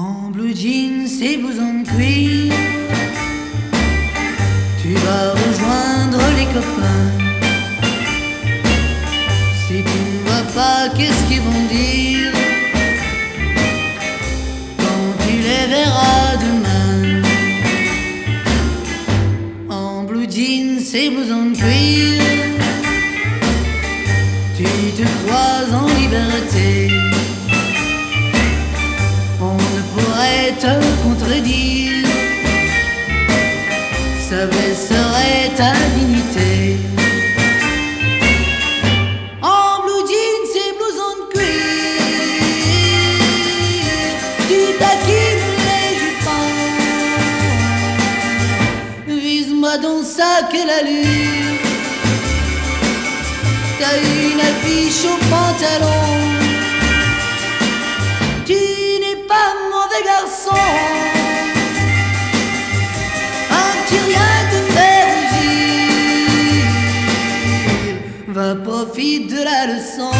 En blue jeans et blouson de cuir, tu vas rejoindre les copains. Si tu ne vois pas, qu'est-ce qu'ils vont dire quand tu les verras demain? En blue jeans et blouson de cuir, tu te crois en liberté. On ne pourrait te contredire, ça baisserait ta dignité. En blue jeans et blouson de cuir, tu taquines les jupons. Vise-moi donc ça, quelle allure! T'as une affiche au pantalon. Tu n'es pas mauvais garçon. Un petit rien te fait rougir. Va, profite de la leçon.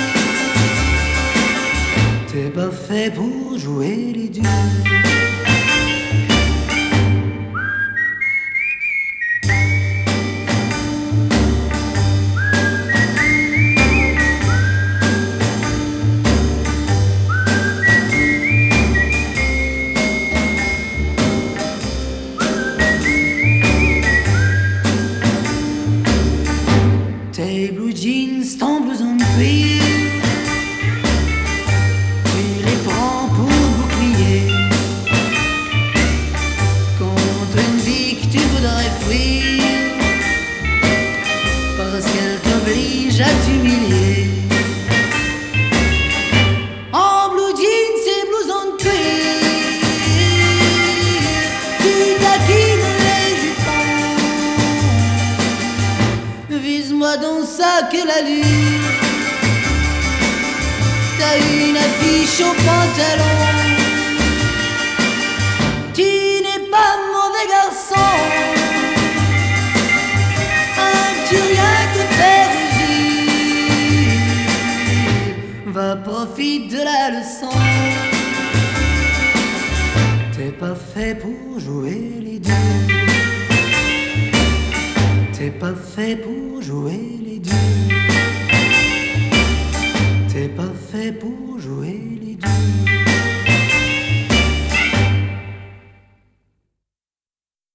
T'es pas fait pour jouer les durs. Tes blue jeans, ton blouson de cuir, tu les prends pour bouclier contre une vie que tu voudrais fuir, parce qu'elle t'oblige à t'humilier. En blue jeans et blouson de cuir, tu taquines les jupons. Vise-moi donc ça, quelle allure! T'as une affiche au pantalon. Tu n'es pas mauvais garçon. Un petit rien te fait rougir. Va, profite de la leçon. T'es pas fait pour jouer les durs. T'es pas fait pour jouer